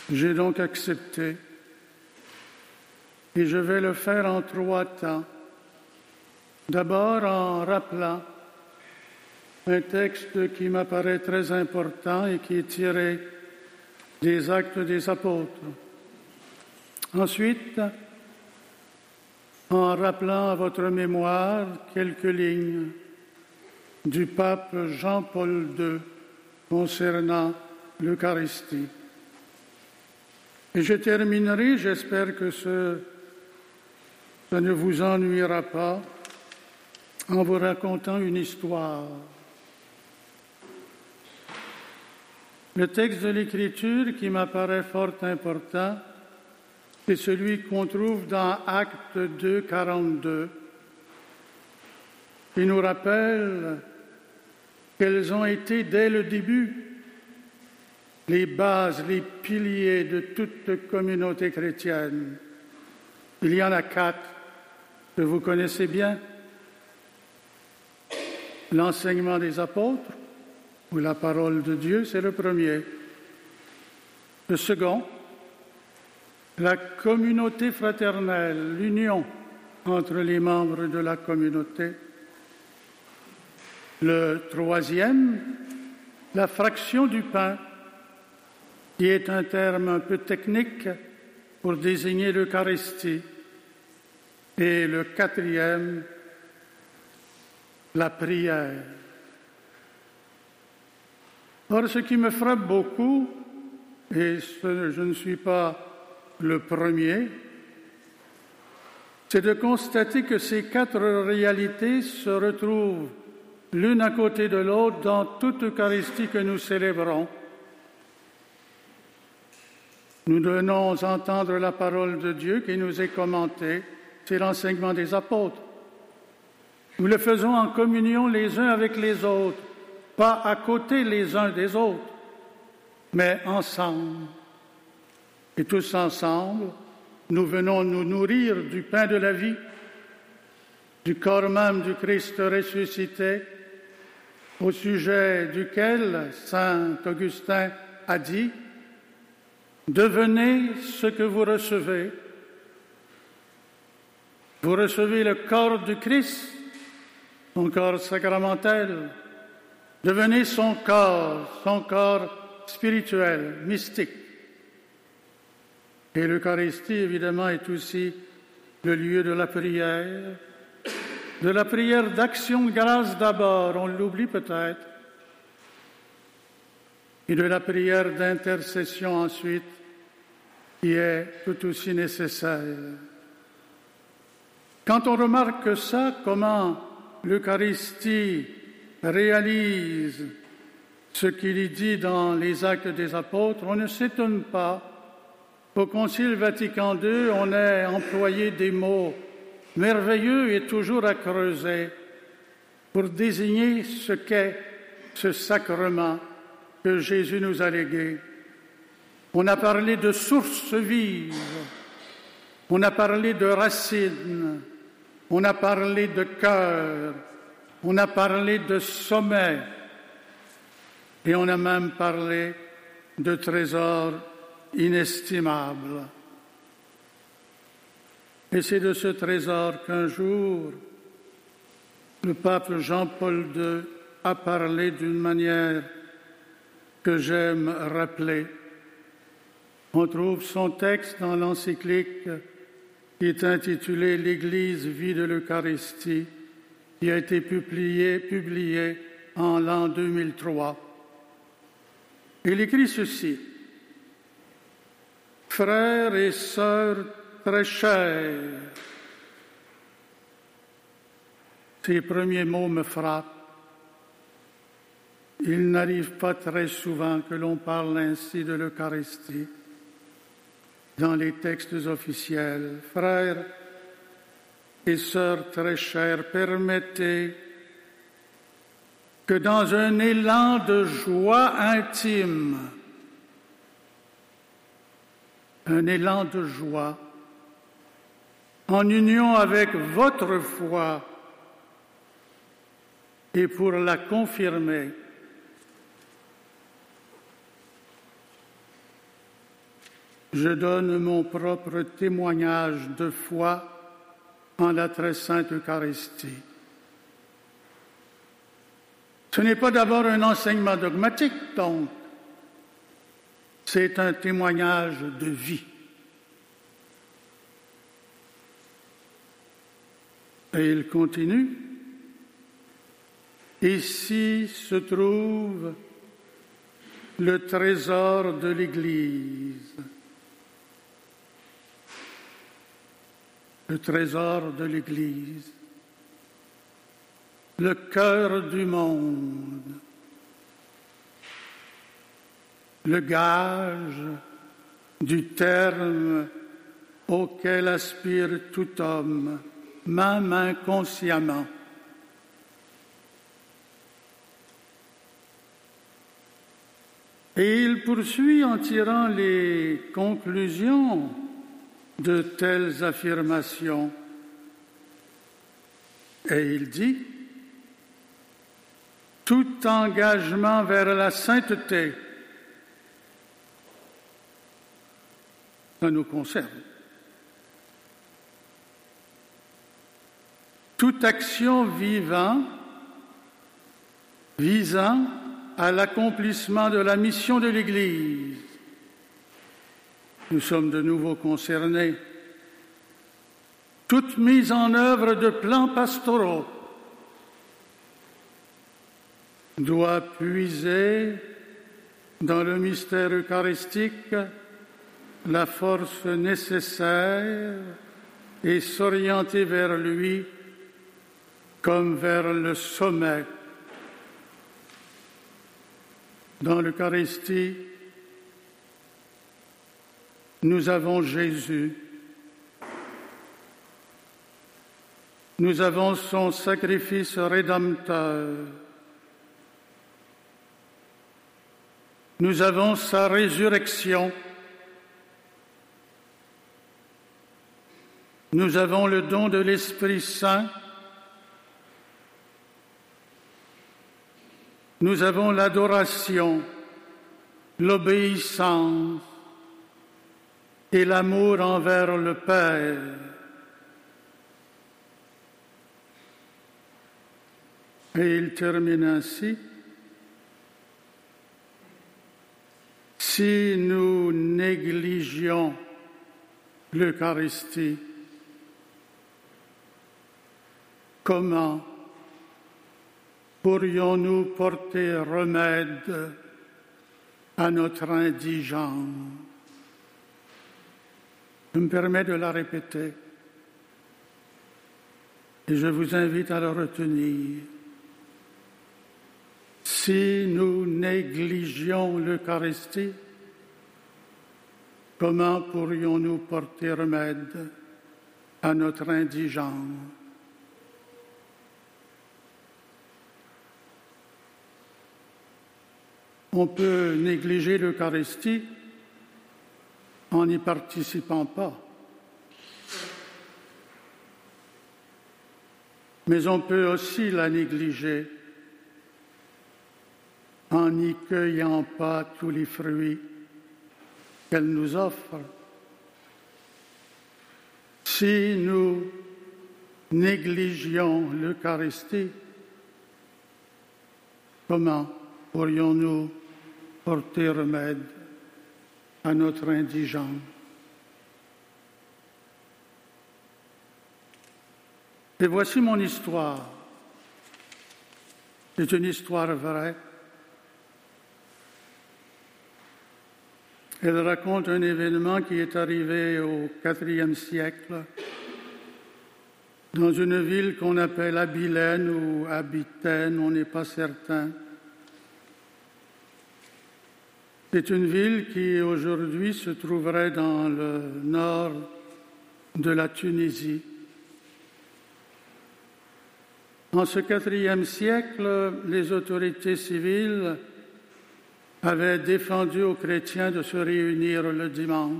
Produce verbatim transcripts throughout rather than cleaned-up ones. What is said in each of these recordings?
J'ai donc accepté et je vais le faire en trois temps. D'abord en rappelant un texte qui m'apparaît très important et qui est tiré des Actes des Apôtres. Ensuite, en rappelant à votre mémoire quelques lignes du pape Jean-Paul deux concernant l'Eucharistie. Et je terminerai, j'espère que ce, ça ne vous ennuiera pas, en vous racontant une histoire. Le texte de l'Écriture qui m'apparaît fort important, c'est celui qu'on trouve dans Actes deux, quarante-deux, qui nous rappelle quels ont été dès le début les bases, les piliers de toute communauté chrétienne. Il y en a quatre que vous connaissez bien. L'enseignement des apôtres, ou la parole de Dieu, c'est le premier. Le second, la communauté fraternelle, l'union entre les membres de la communauté. Le troisième, la fraction du pain, qui est un terme un peu technique pour désigner l'Eucharistie. Et le quatrième, la prière. Or, ce qui me frappe beaucoup, et ce, je ne suis pas le premier, c'est de constater que ces quatre réalités se retrouvent l'une à côté de l'autre dans toute Eucharistie que nous célébrons. Nous donnons à entendre la parole de Dieu qui nous est commentée, c'est l'enseignement des apôtres. Nous le faisons en communion les uns avec les autres, pas à côté les uns des autres, mais ensemble. Et tous ensemble, nous venons nous nourrir du pain de la vie, du corps même du Christ ressuscité, au sujet duquel saint Augustin a dit « Devenez ce que vous recevez. Vous recevez le corps du Christ, son corps sacramentel. Devenez son corps, son corps spirituel, mystique. » Et l'Eucharistie, évidemment, est aussi le lieu de la prière, de la prière d'action de grâce d'abord, on l'oublie peut-être, et de la prière d'intercession ensuite, qui est tout aussi nécessaire. Quand on remarque ça, comment l'Eucharistie réalise ce qu'il y dit dans les Actes des Apôtres, on ne s'étonne pas qu'au Concile Vatican deux, on ait employé des mots merveilleux et toujours à creuser pour désigner ce qu'est ce sacrement que Jésus nous a légué. On a parlé de source vive, on a parlé de racines, on a parlé de cœur, on a parlé de sommet et on a même parlé de trésors inestimables. Et c'est de ce trésor qu'un jour, le pape Jean-Paul deux a parlé d'une manière que j'aime rappeler. On trouve son texte dans l'encyclique qui est intitulée « L'Église vit de l'Eucharistie », qui a été publiée, publiée en l'an deux mille trois. Il écrit ceci: « Frères et sœurs très chers », ces premiers mots me frappent. Il n'arrive pas très souvent que l'on parle ainsi de l'Eucharistie dans les textes officiels. Frères et sœurs très chers, permettez que dans un élan de joie intime, un élan de joie, en union avec votre foi, et pour la confirmer, je donne mon propre témoignage de foi en la très sainte Eucharistie. Ce n'est pas d'abord un enseignement dogmatique, donc, c'est un témoignage de vie. Et il continue. Ici se trouve le trésor de l'Église. Le trésor de l'Église. Le cœur du monde. Le gage du terme auquel aspire tout homme, même inconsciemment. Et il poursuit en tirant les conclusions de telles affirmations. Et il dit, tout engagement vers la sainteté, ça nous concerne. Toute action vivant, visant à l'accomplissement de la mission de l'Église. Nous sommes de nouveau concernés. Toute mise en œuvre de plans pastoraux doit puiser dans le mystère eucharistique la force nécessaire et s'orienter vers lui comme vers le sommet. Dans l'Eucharistie, nous avons Jésus. Nous avons son sacrifice rédempteur. Nous avons sa résurrection. Nous avons le don de l'Esprit Saint. Nous avons l'adoration, l'obéissance et l'amour envers le Père. Et il termine ainsi. Si nous négligions l'Eucharistie, comment pourrions-nous porter remède à notre indigence? Je me permets de la répéter et je vous invite à la retenir. Si nous négligions l'Eucharistie, comment pourrions-nous porter remède à notre indigence? On peut négliger l'Eucharistie en n'y participant pas. Mais on peut aussi la négliger en n'y cueillant pas tous les fruits qu'elle nous offre. Si nous négligions l'Eucharistie, comment pourrions-nous porter remède à notre indigence? Et voici mon histoire. C'est une histoire vraie. Elle raconte un événement qui est arrivé au quatrième siècle dans une ville qu'on appelle Abilène ou Abitène, on n'est pas certain. C'est une ville qui aujourd'hui se trouverait dans le nord de la Tunisie. En ce quatrième siècle, les autorités civiles avaient défendu aux chrétiens de se réunir le dimanche.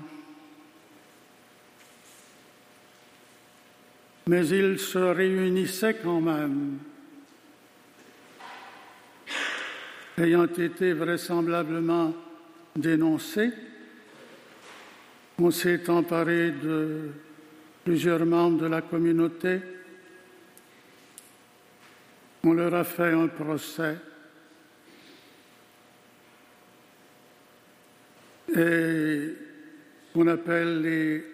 Mais ils se réunissaient quand même, ayant été vraisemblablement dénoncés. On s'est emparé de plusieurs membres de la communauté. On leur a fait un procès. Et qu'on appelle les,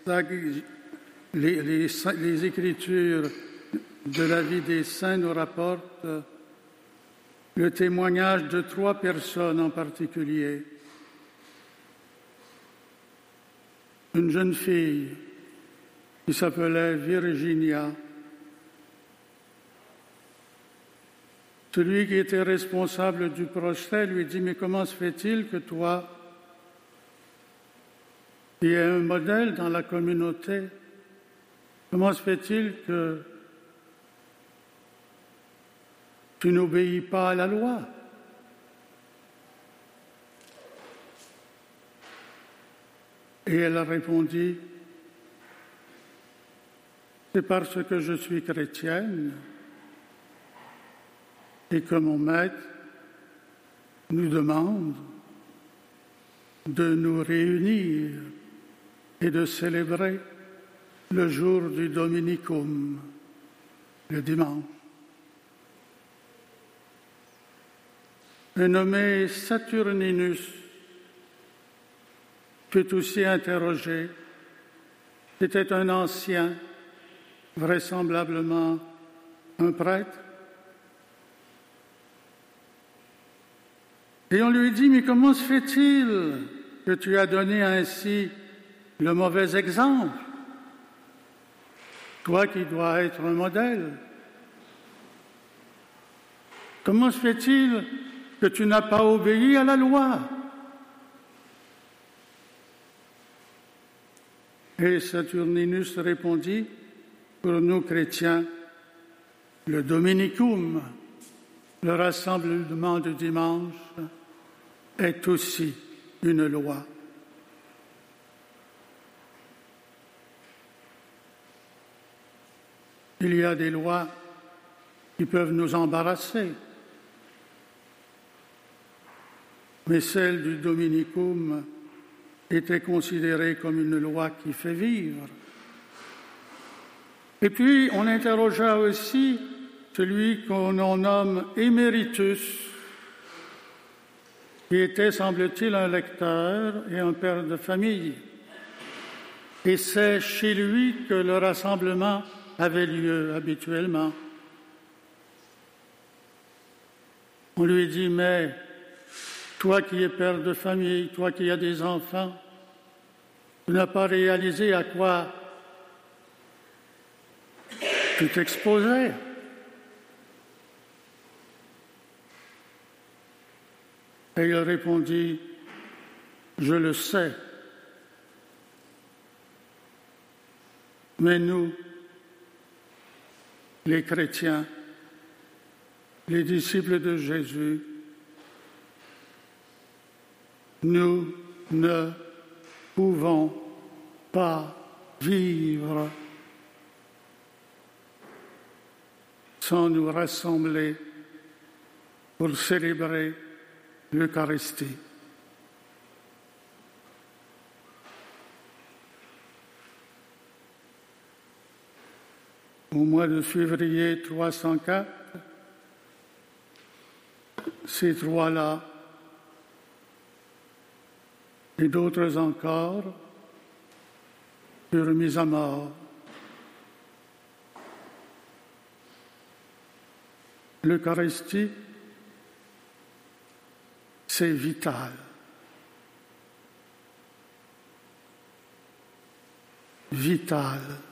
les, les, les Écritures de la vie des saints nous rapportent le témoignage de trois personnes en particulier. Une jeune fille qui s'appelait Virginia. Celui qui était responsable du procès lui dit « Mais comment se fait-il que toi, qui es un modèle dans la communauté, comment se fait-il que tu n'obéis pas à la loi ?» Et elle a répondu « C'est parce que je suis chrétienne et que mon maître nous demande de nous réunir et de célébrer le jour du Dominicum, le dimanche. » Un nommé Saturninus fut aussi interrogé. C'était un ancien, vraisemblablement un prêtre. Et on lui dit, mais comment se fait-il que tu as donné ainsi le mauvais exemple, toi qui dois être un modèle? Comment se fait-il que tu n'as pas obéi à la loi? Et Saturninus répondit, pour nous chrétiens, le Dominicum, le rassemblement du dimanche, est aussi une loi. Il y a des lois qui peuvent nous embarrasser, mais celle du Dominicum était considérée comme une loi qui fait vivre. Et puis, on interrogea aussi celui qu'on nomme Éméritus, qui était, semble-t-il, un lecteur et un père de famille. Et c'est chez lui que le rassemblement avait lieu habituellement. On lui dit, mais toi qui es père de famille, toi qui as des enfants, tu n'as pas réalisé à quoi tu t'exposais. Et il répondit, je le sais, mais nous, les chrétiens, les disciples de Jésus, nous ne pouvons pas vivre sans nous rassembler pour célébrer l'Eucharistie. Au mois de février trois cent quatre, ces trois-là et d'autres encore furent mis à mort. L'Eucharistie, c'est vital. Vital.